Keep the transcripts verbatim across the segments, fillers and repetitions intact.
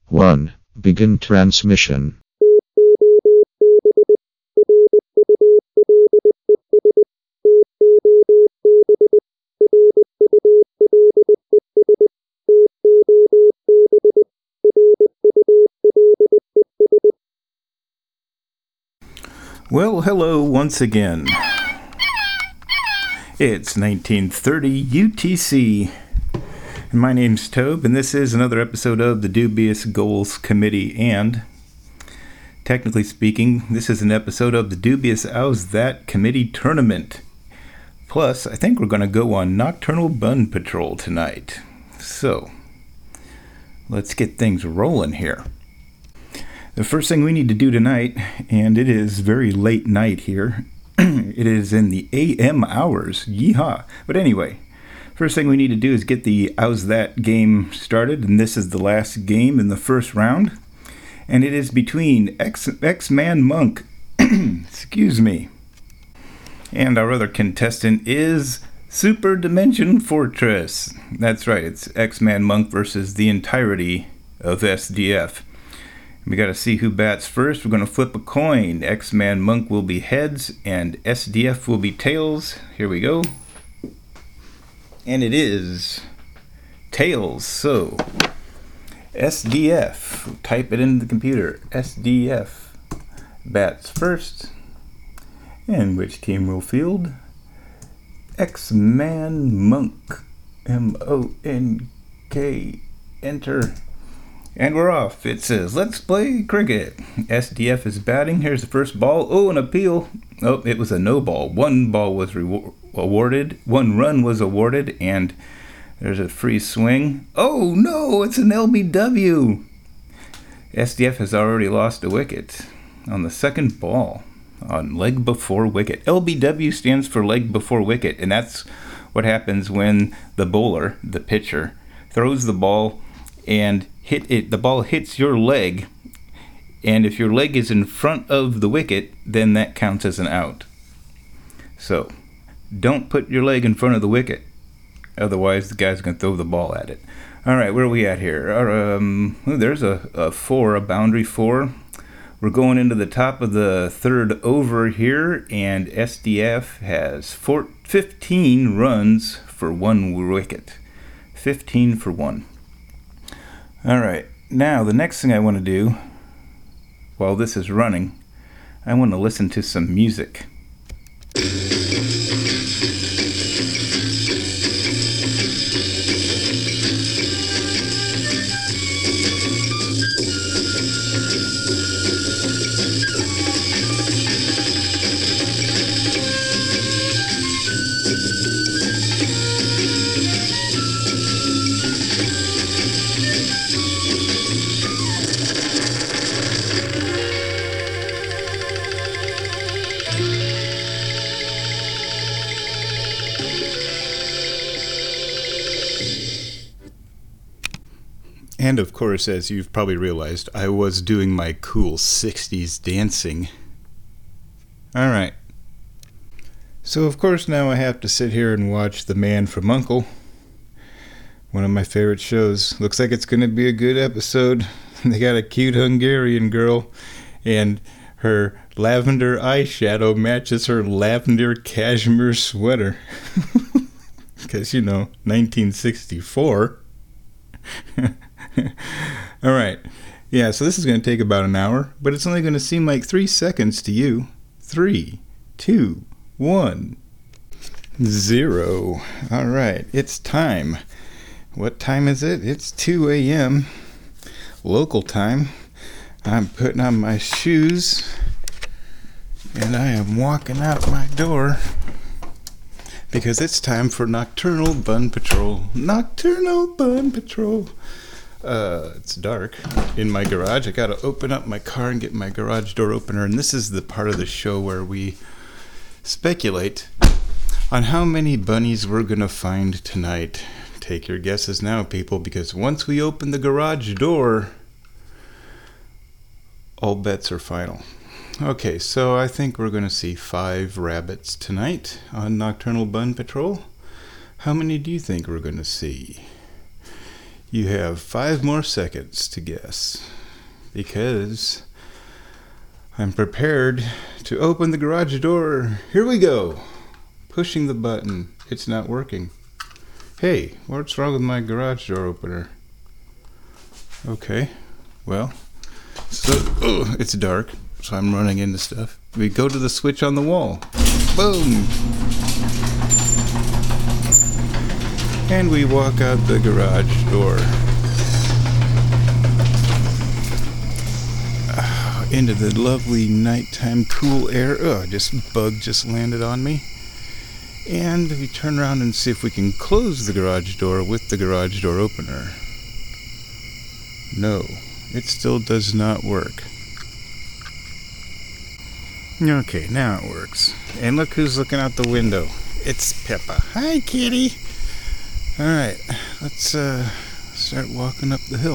one. Begin transmission. Well, hello once again. It's nineteen thirty U T C, and my name's Tobe, and this is another episode of the Dubious Goals Committee, and technically speaking, this is an episode of the Dubious Ow's That Committee Tournament. Plus, I think we're going to go on Nocturnal Bun Patrol tonight. So, let's get things rolling here. The first thing we need to do tonight, and it is very late night here, it is in the A M hours, yeehaw. But anyway, first thing we need to do is get the How's That game started, and this is the last game in the first round. And it is between X, X-Man Monk, excuse me, and our other contestant is Super Dimension Fortress. That's right, it's X-Man Monk versus the entirety of S D F. We gotta see who bats first. We're gonna flip a coin. X-Man Monk will be heads and S D F will be tails. Here we go. And it is tails. So S D F, type it into the computer. S D F bats first. And which team will field? X-Man Monk. M O N K. Enter. And we're off. It says, let's play cricket. S D F is batting. Here's the first ball. Oh, an appeal. Oh, it was a no ball. One ball was rewar- awarded. One run was awarded. And there's a free swing. Oh, no, it's an L B W. S D F has already lost a wicket on the second ball on leg before wicket. L B W stands for leg before wicket. And that's what happens when the bowler, the pitcher, throws the ball and hit it, the ball hits your leg, and if your leg is in front of the wicket, then that counts as an out. So, don't put your leg in front of the wicket, otherwise the guy's going to throw the ball at it. Alright, where are we at here? Um, oh, there's a, a four, a boundary four. We're going into the top of the third over here, and S D F has four, fifteen runs for one wicket. fifteen for one. Alright, now the next thing I want to do while this is running, I want to listen to some music. And of course, as you've probably realized, I was doing my cool sixties dancing. Alright. So of course now I have to sit here and watch The Man from U N C L E. One of my favorite shows. Looks like it's going to be a good episode. They got a cute Hungarian girl, and her lavender eyeshadow matches her lavender cashmere sweater. Because, you know, nineteen sixty-four. All right. Yeah, so this is going to take about an hour, but it's only going to seem like three seconds to you. Three, two, one, zero. All right, it's time. What time is it? It's two a.m. local time. I'm putting on my shoes, and I am walking out my door because it's time for Nocturnal Bun Patrol. Nocturnal Bun Patrol. Uh, it's dark in my garage. I gotta open up my car and get my garage door opener, and this is the part of the show where we speculate on how many bunnies we're gonna find tonight. Take your guesses now, people, because once we open the garage door, all bets are final. Okay, so I think we're gonna see five rabbits tonight on Nocturnal Bun Patrol. How many do you think we're gonna see? You have five more seconds to guess, because I'm prepared to open the garage door. Here we go. Pushing the button. It's not working. Hey, what's wrong with my garage door opener? Okay, well, so oh, it's dark, so I'm running into stuff. We go to the switch on the wall. Boom! And we walk out the garage door. Uh, into the lovely nighttime cool air. Oh, just bug just landed on me. And we turn around and see if we can close the garage door with the garage door opener. No, it still does not work. Okay, now it works. And look who's looking out the window. It's Pippa. Hi, kitty. Alright, let's uh, start walking up the hill.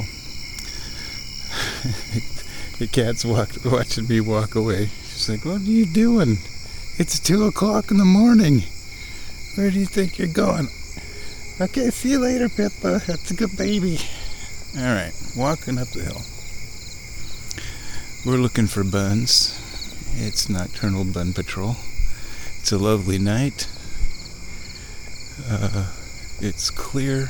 The cat's walk, watching me walk away. She's like, what are you doing? It's two o'clock in the morning. Where do you think you're going? Okay, see you later, Pippa. That's a good baby. Alright, walking up the hill. We're looking for buns. It's Nocturnal Bun Patrol. It's a lovely night. Uh... It's clear.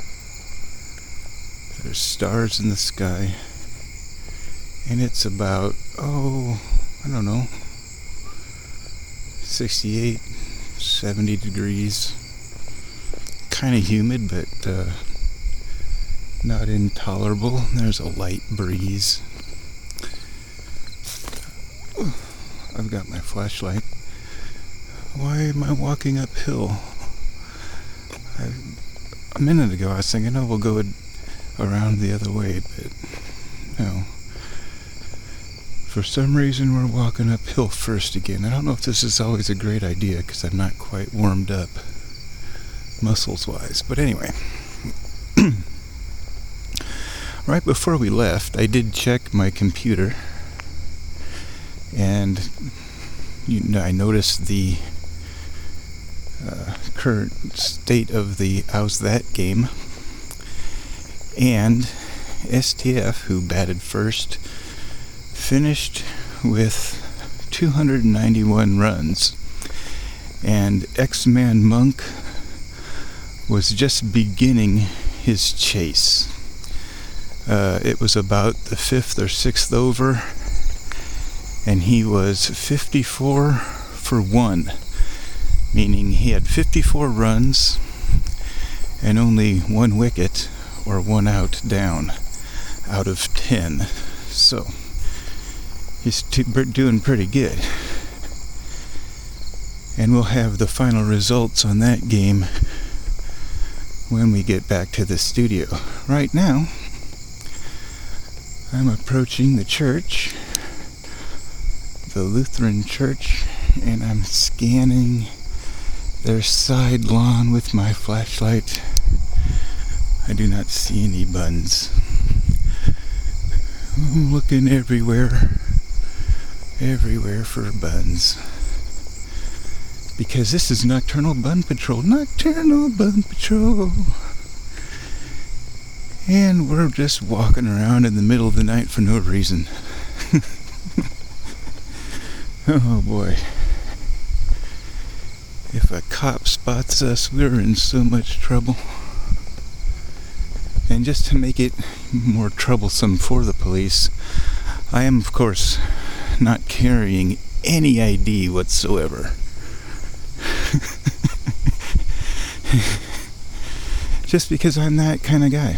There's stars in the sky. And it's about, oh, I don't know, sixty-eight, seventy degrees. Kind of humid, but uh, not intolerable. There's a light breeze. I've got my flashlight. Why am I walking uphill? I, a minute ago I was thinking, oh, we'll go around the other way, but no. For some reason we're walking uphill first again. I don't know if this is always a great idea, because I'm not quite warmed up muscles-wise. But anyway, right before we left, I did check my computer, and you know, I noticed the Uh, current state of the How's That game, and S T F, who batted first, finished with two hundred ninety-one runs, and X-Man Monk was just beginning his chase. Uh, it was about the fifth or sixth over, and he was fifty-four for one. Meaning he had fifty-four runs and only one wicket or one out down out of ten. So he's t- doing pretty good. And we'll have the final results on that game when we get back to the studio. Right now, I'm approaching the church, the Lutheran church, and I'm scanning their side lawn with my flashlight. I do not see any buns. I'm looking everywhere, everywhere for buns. Because this is Nocturnal Bun Patrol. Nocturnal Bun Patrol. And we're just walking around in the middle of the night for no reason. Oh boy. If a cop spots us, we're in so much trouble. And just to make it more troublesome for the police, I am, of course, not carrying any I D whatsoever. Just because I'm that kind of guy.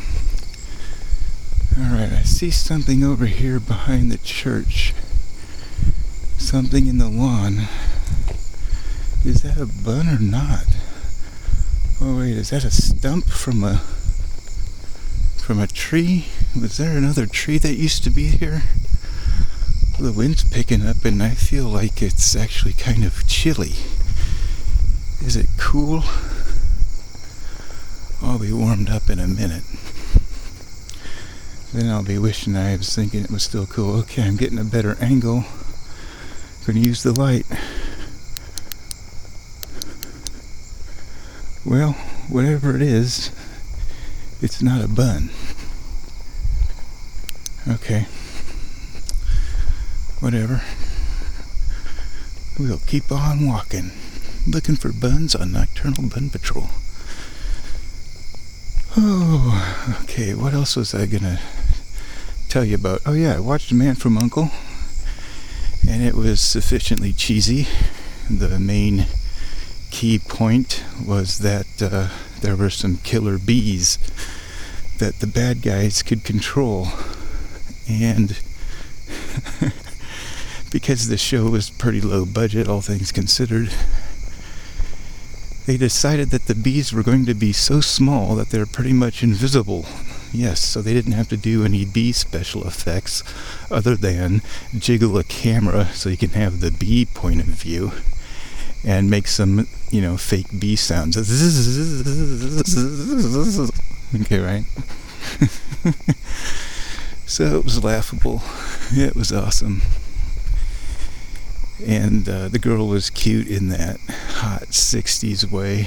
Alright, I see something over here behind the church. Something in the lawn. Is that a bun or not? Oh wait, is that a stump from a from a tree? Was there another tree that used to be here? The wind's picking up and I feel like it's actually kind of chilly. Is it cool? I'll be warmed up in a minute. Then I'll be wishing I was thinking it was still cool. Okay, I'm getting a better angle. Gonna use the light. Well, whatever it is, It's not a bun. Okay. Whatever. We'll keep on walking, looking for buns on Nocturnal Bun Patrol. Oh, okay, what else was I gonna tell you about? Oh yeah, I watched Man from U N C L E, and it was sufficiently cheesy. The main key point was that uh, there were some killer bees that the bad guys could control, and because the show was pretty low budget, all things considered, they decided that the bees were going to be so small that they're pretty much invisible. Yes, so they didn't have to do any bee special effects other than jiggle a camera so you can have the bee point of view and make some, you know, fake bee sounds. Okay, right? So it was laughable. It was awesome. And uh, the girl was cute in that hot sixties way.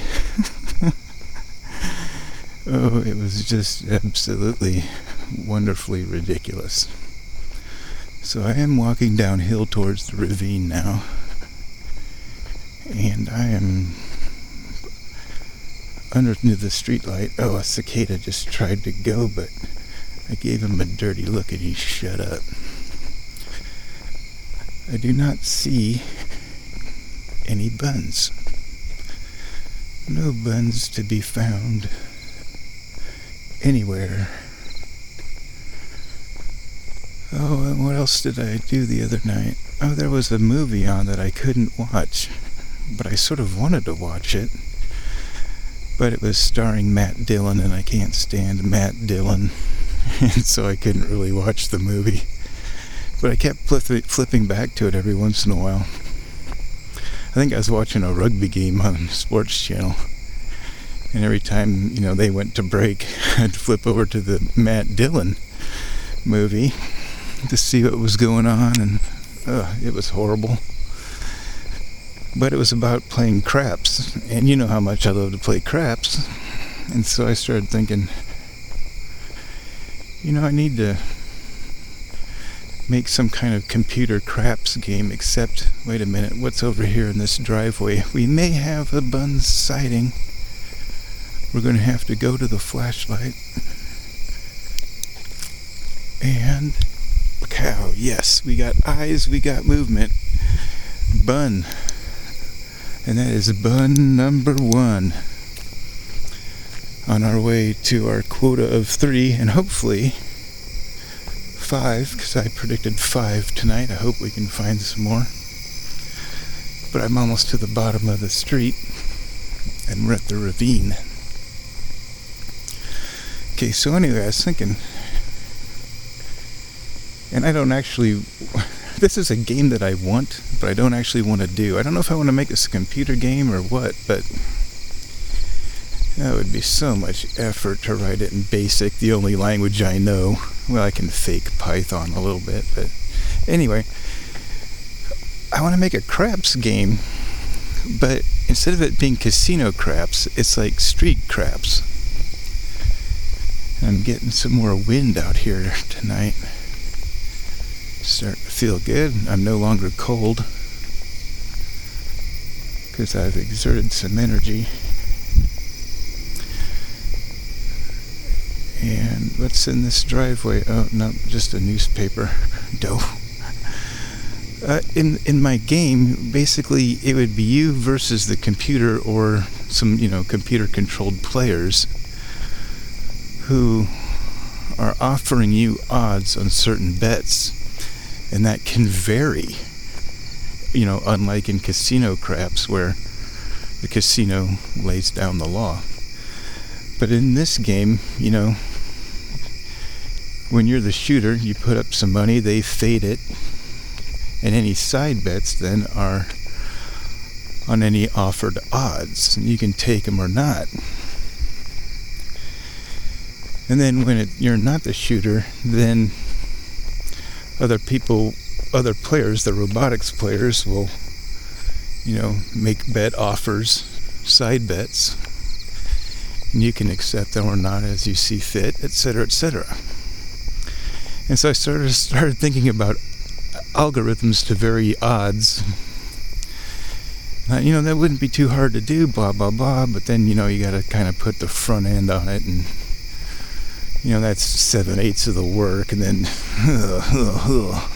Oh, it was just absolutely wonderfully ridiculous. So I am walking downhill towards the ravine now. And I am underneath the streetlight. Oh, a cicada just tried to go, but I gave him a dirty look and he shut up. I do not see any buns. No buns to be found anywhere. Oh, and what else did I do the other night? Oh, there was a movie on that I couldn't watch, but I sort of wanted to watch it. But it was starring Matt Dillon, and I can't stand Matt Dillon, and so I couldn't really watch the movie. But I kept flip- flipping back to it every once in a while. I think I was watching a rugby game on Sports Channel, and every time, you know, they went to break, I'd flip over to the Matt Dillon movie to see what was going on, and uh, it was horrible. But it was about playing craps, and you know how much I love to play craps, and so I started thinking, you know, I need to make some kind of computer craps game, except, wait a minute, what's over here in this driveway? We may have a bun sighting. We're going to have to go to the flashlight. And, cow, yes, we got eyes, we got movement. Bun. And that is bun number one. On our way to our quota of three, and hopefully five, because I predicted five tonight. I hope we can find some more. But I'm almost to the bottom of the street, and we're at the ravine. Okay, so anyway, I was thinking, and I don't actually, this is a game that I want, but I don't actually want to do. I don't know if I want to make this a computer game or what, but that would be so much effort to write it in BASIC, the only language I know. Well, I can fake Python a little bit, but anyway, I want to make a craps game, but instead of it being casino craps, it's like street craps. I'm getting some more wind out here tonight. Starting to feel good. I'm no longer cold because I've exerted some energy. And what's in this driveway? Oh, no, just a newspaper. Dope. Uh, in in my game, basically, it would be you versus the computer or some, you know, computer-controlled players who are offering you odds on certain bets, and that can vary. You know, unlike in casino craps, where the casino lays down the law. But in this game, you know, when you're the shooter, you put up some money, they fade it, and any side bets then are on any offered odds. You can take them or not. And then when it, you're not the shooter, then other people, other players, the robotics players will, you know, make bet offers, side bets, and you can accept them or not as you see fit, et cetera, et cetera. And so I started started thinking about algorithms to vary odds. Uh, you know, that wouldn't be too hard to do, blah, blah, blah, but then, you know, you got to kind of put the front end on it, and, you know, that's seven-eighths of the work, and then, ugh, ugh, ugh.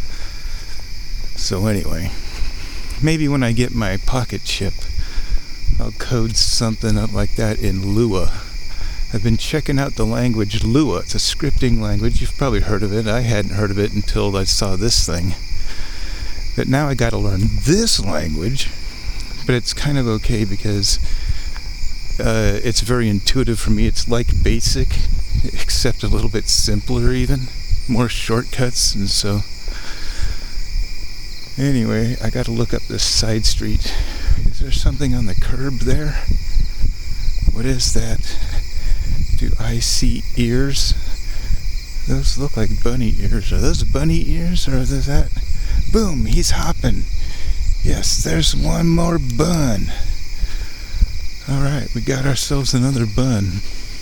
So anyway, maybe when I get my pocket chip, I'll code something up like that in Lua. I've been checking out the language Lua. It's a scripting language. You've probably heard of it. I hadn't heard of it until I saw this thing. But now I got to learn this language. But it's kind of okay because uh, it's very intuitive for me. It's like BASIC, except a little bit simpler even. More shortcuts. And so, anyway, I got to look up this side street. Is there something on the curb there? What is that? Do I see ears? Those look like bunny ears. Are those bunny ears or is that? Boom, he's hopping. Yes, there's one more bun. Alright, we got ourselves another bun.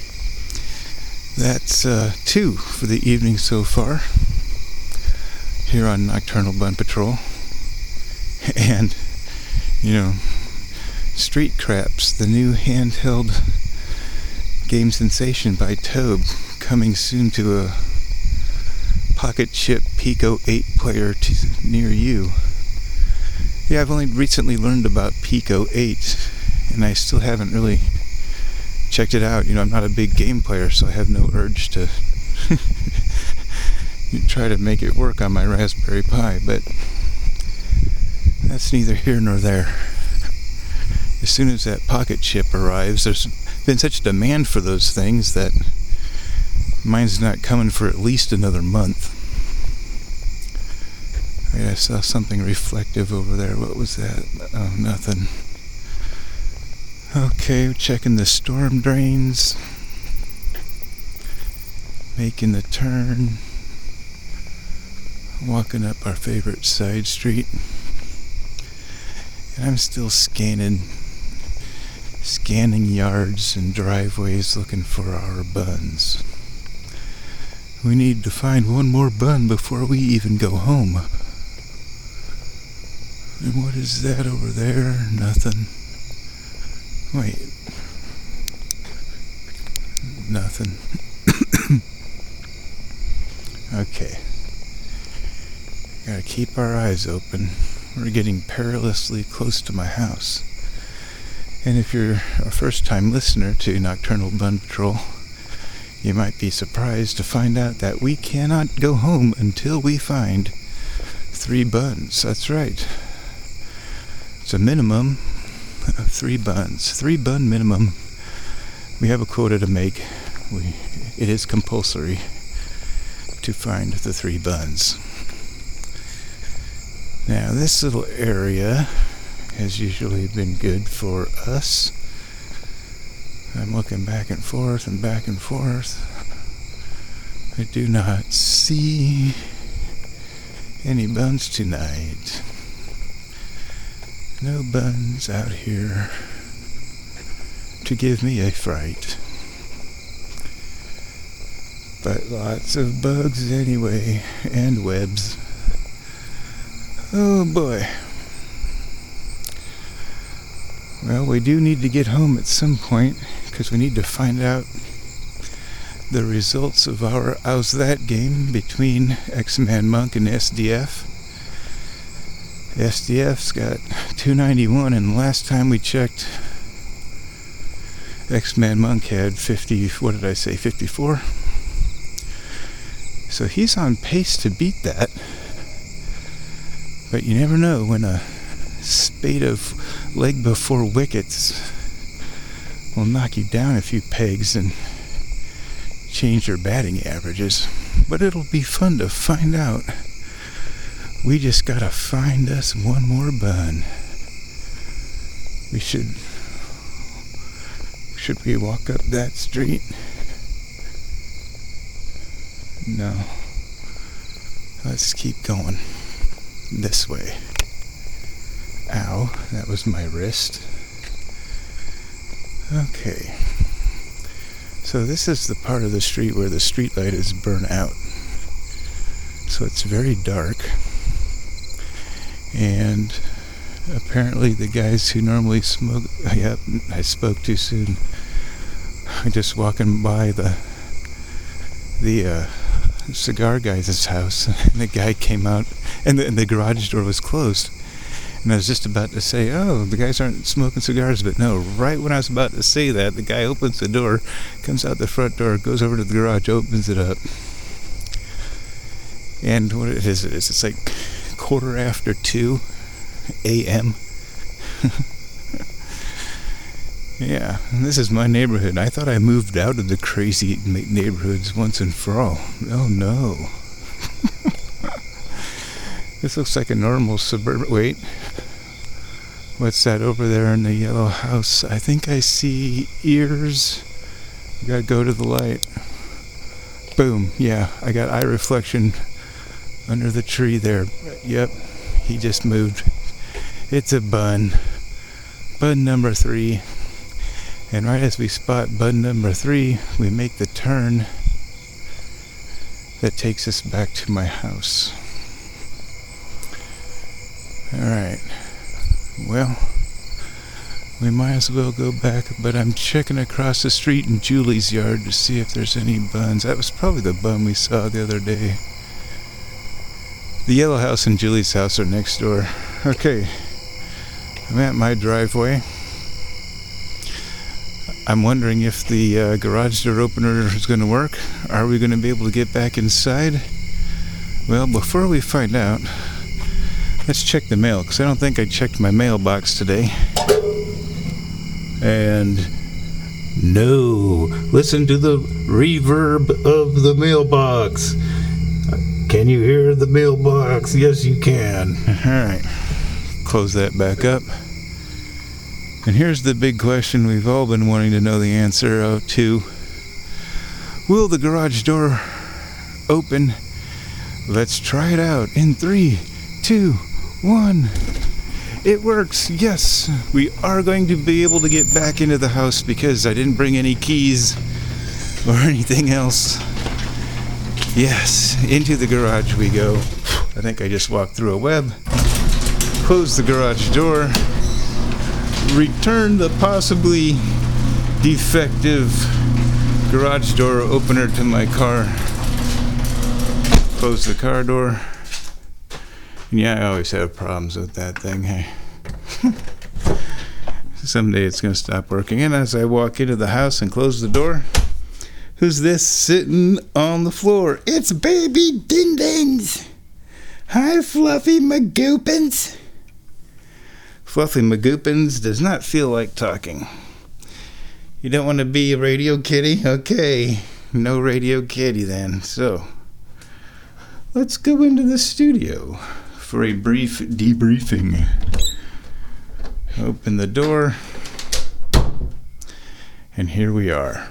That's uh, two for the evening so far here on Nocturnal Bun Patrol. And, you know, Street Craps, the new handheld game sensation by Tobe, coming soon to a pocket chip Pico eight player t- near you. Yeah, I've only recently learned about Pico eight, and I still haven't really checked it out. You know, I'm not a big game player, so I have no urge to try to make it work on my Raspberry Pi, but that's neither here nor there. As soon as that pocket chip arrives, there's been such demand for those things that mine's not coming for at least another month. I saw something reflective over there. What was that? Oh, nothing. Okay, checking the storm drains. Making the turn. Walking up our favorite side street. And I'm still scanning, scanning yards and driveways looking for our buns. We need to find one more bun before we even go home. And what is that over there? Nothing. Wait. Nothing. Okay. Gotta keep our eyes open. We're getting perilously close to my house. And if you're a first-time listener to Nocturnal Bun Patrol, you might be surprised to find out that we cannot go home until we find three buns. That's right. It's a minimum of three buns. Three bun minimum. We have a quota to make. We, it is compulsory to find the three buns. Now, this little area has usually been good for us. I'm looking back and forth and back and forth. I do not see any buns tonight. No buns out here to give me a fright. But lots of bugs anyway, and webs. Oh boy. Well, we do need to get home at some point, because we need to find out the results of our How's That game between X-Man Monk and S D F. S D F's got two ninety-one, and last time we checked, X-Man Monk had fifty, what did I say, fifty-four? So he's on pace to beat that. But you never know when a spate of leg before wickets will knock you down a few pegs and change your batting averages. But it'll be fun to find out. We just gotta find us one more bun. We should... Should we walk up that street? No. Let's keep going. This way. Ow, that was my wrist. Okay. So this is the part of the street where the street light is burnt out. So it's very dark. And apparently the guys who normally smoke... Yep, I spoke too soon. I'm just walking by the the uh, cigar guy's house, and the guy came out, and the, and the garage door was closed. And I was just about to say, oh, the guys aren't smoking cigars, but no, right when I was about to say that, the guy opens the door, comes out the front door, goes over to the garage, opens it up. And what it is, it's like quarter after two a.m. Yeah, and this is my neighborhood. I thought I moved out of the crazy neighborhoods once and for all. Oh no. This looks like a normal suburban... Wait. What's that over there in the yellow house? I think I see ears. I gotta go to the light. Boom. Yeah, I got eye reflection under the tree there. Yep, he just moved. It's a bun. Bun number three. And right as we spot bun number three, we make the turn that takes us back to my house. Alright. Well, we might as well go back, but I'm checking across the street in Julie's yard to see if there's any buns. That was probably the bun we saw the other day. The yellow house and Julie's house are next door. Okay. I'm at my driveway. I'm wondering if the uh, garage door opener is going to work. Are we going to be able to get back inside? Well, before we find out, let's check the mail, because I don't think I checked my mailbox today. And no, listen to the reverb of the mailbox. Can you hear the mailbox? Yes, you can. All right, close that back up. And here's the big question we've all been wanting to know the answer of to. Will the garage door open? Let's try it out in three, two, one. It works, yes. We are going to be able to get back into the house because I didn't bring any keys or anything else. Yes, into the garage we go. I think I just walked through a web. Close the garage door. Return the possibly defective garage door opener to my car. Close the car door. Yeah, I always have problems with that thing. Hey. Someday it's going to stop working. And as I walk into the house and close the door, who's this sitting on the floor? It's Baby Din Dins. Hi, Fluffy Magoopins. Fluffy Magoopins does not feel like talking. You don't want to be a radio kitty? Okay, no radio kitty then. So, let's go into the studio for a brief debriefing. Open the door, and here we are.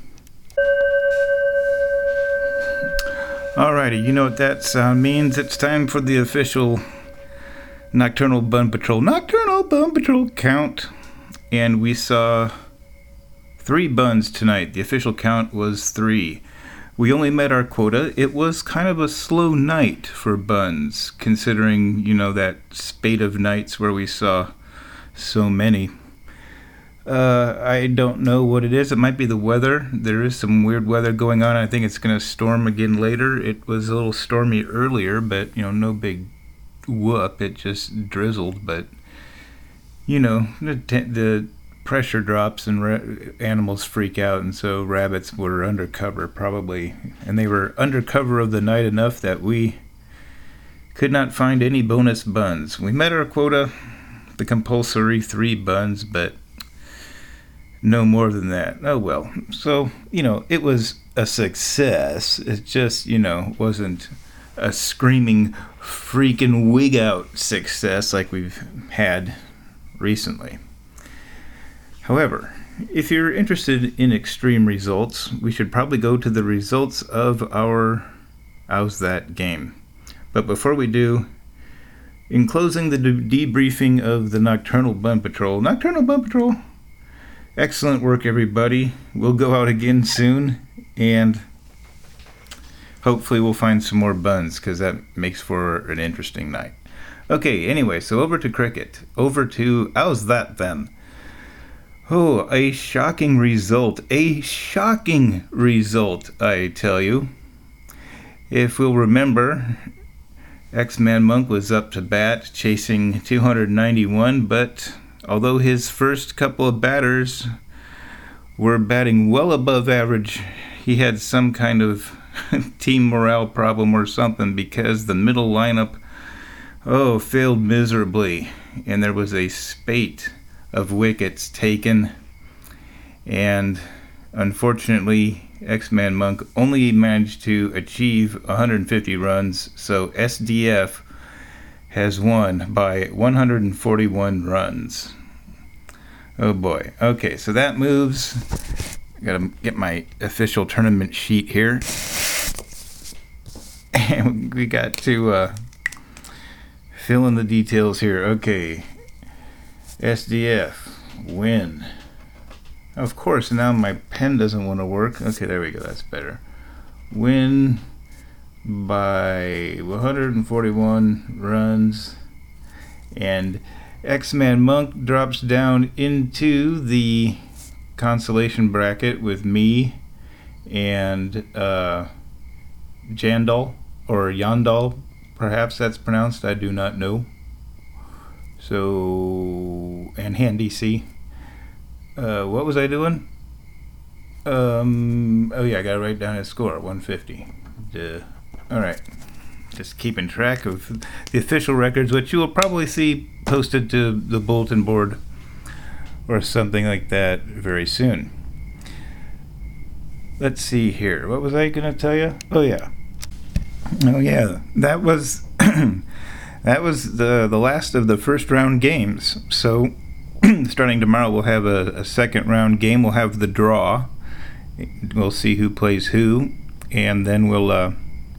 Alrighty, you know what that sound means. It's time for the official Nocturnal Bun Patrol. Nocturnal Bun Patrol count. And we saw three buns tonight. The official count was three. We only met our quota. It was kind of a slow night for buns, considering, you know, that spate of nights where we saw so many. Uh, I don't know what it is. It might be the weather. There is some weird weather going on. I think it's going to storm again later. It was a little stormy earlier, but, you know, no big whoop. It just drizzled, but, you know, the, t- the pressure drops and ra- animals freak out, and so rabbits were undercover probably. And they were undercover of the night enough that we could not find any bonus buns. We met our quota, the compulsory three buns, but no more than that. Oh well. So, you know, it was a success. It just, you know, wasn't a screaming freaking wig out success like we've had recently. However, if you're interested in extreme results, we should probably go to the results of our How's That game. But before we do, in closing the de- debriefing of the Nocturnal Bun Patrol, Nocturnal Bun Patrol, Excellent work, everybody. We'll go out again soon, and hopefully we'll find some more buns, because that makes for an interesting night. Okay, anyway, so over to cricket. Over to, how's that then? Oh, a shocking result. A shocking result, I tell you. If we'll remember, X-Man Monk was up to bat chasing two hundred ninety-one, but although his first couple of batters were batting well above average, he had some kind of team morale problem or something, because the middle lineup, oh, failed miserably, and there was a spate of wickets taken, and unfortunately X-Man Monk only managed to achieve one hundred fifty runs, so S D F has won by one hundred forty-one runs. Oh boy. Okay, so that moves. I gotta get my official tournament sheet here, and we got to uh, fill in the details here. Okay, S D F win. Of course, now my pen doesn't want to work. Okay, there we go. That's better. Win by one hundred forty-one runs, and X-Man Monk drops down into the consolation bracket with me and uh, Jandal, or Yandal, perhaps that's pronounced. I do not know. So, and Handy C. Uh, what was I doing? Um, oh yeah, I gotta write down his score, one fifty. Duh. Alright. Just keeping track of the official records, which you will probably see posted to the bulletin board or something like that very soon. Let's see here. What was I gonna tell you? Oh yeah. Oh yeah. That was that was the the last of the first round games. So starting tomorrow, we'll have a, a second round game. We'll have the draw. We'll see who plays who, and then we'll uh,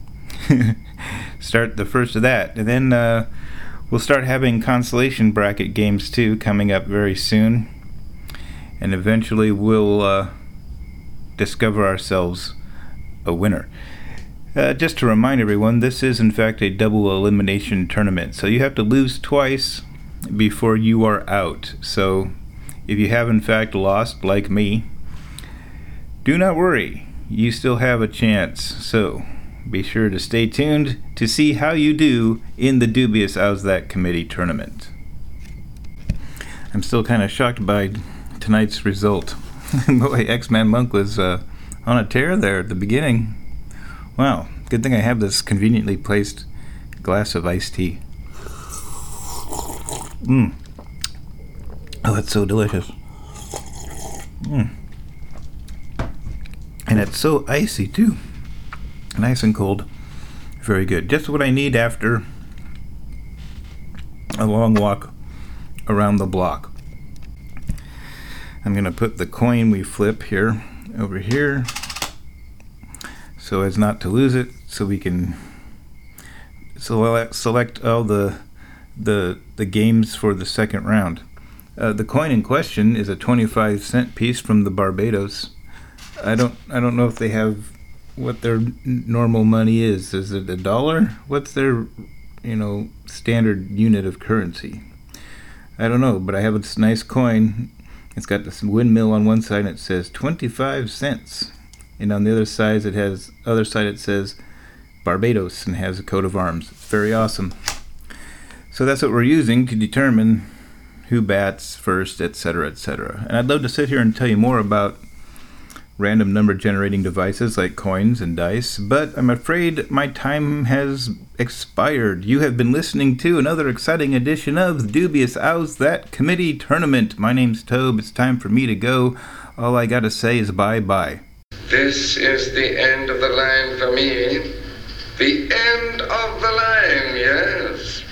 start the first of that. And then uh, we'll start having consolation bracket games too, coming up very soon. And eventually we'll uh, discover ourselves a winner. Uh, just to remind everyone, this is in fact a double elimination tournament, so you have to lose twice before you are out. So if you have in fact lost, like me, do not worry, you still have a chance. So be sure to stay tuned to see how you do in the dubious How's That Committee tournament. I'm still kind of shocked by tonight's result. Boy, X-Man Monk was uh, on a tear there at the beginning. Wow, good thing I have this conveniently placed glass of iced tea. Mmm. Oh, that's so delicious. Mmm. And it's so icy too. Nice and cold. Very good. Just what I need after a long walk around the block. I'm going to put the coin we flip here over here so as not to lose it, so we can select, select all the the the games for the second round. Uh, the coin in question is a twenty-five cent piece from the Barbados. I don't I don't know if they have what their normal money is. Is it a dollar? What's their, you know, standard unit of currency? I don't know, but I have this nice coin. It's got this windmill on one side and it says twenty-five cents, and on the other side it has other side it says Barbados and has a coat of arms. It's very awesome. So that's what we're using to determine who bats first, et cetera, et cetera. And I'd love to sit here and tell you more about random number generating devices like coins and dice, but I'm afraid my time has expired. You have been listening to another exciting edition of the Dubious How's That Committee Tournament. My name's Tobe. It's time for me to go. All I gotta say is bye-bye. This is the end of the line for me. The end of the line, yes.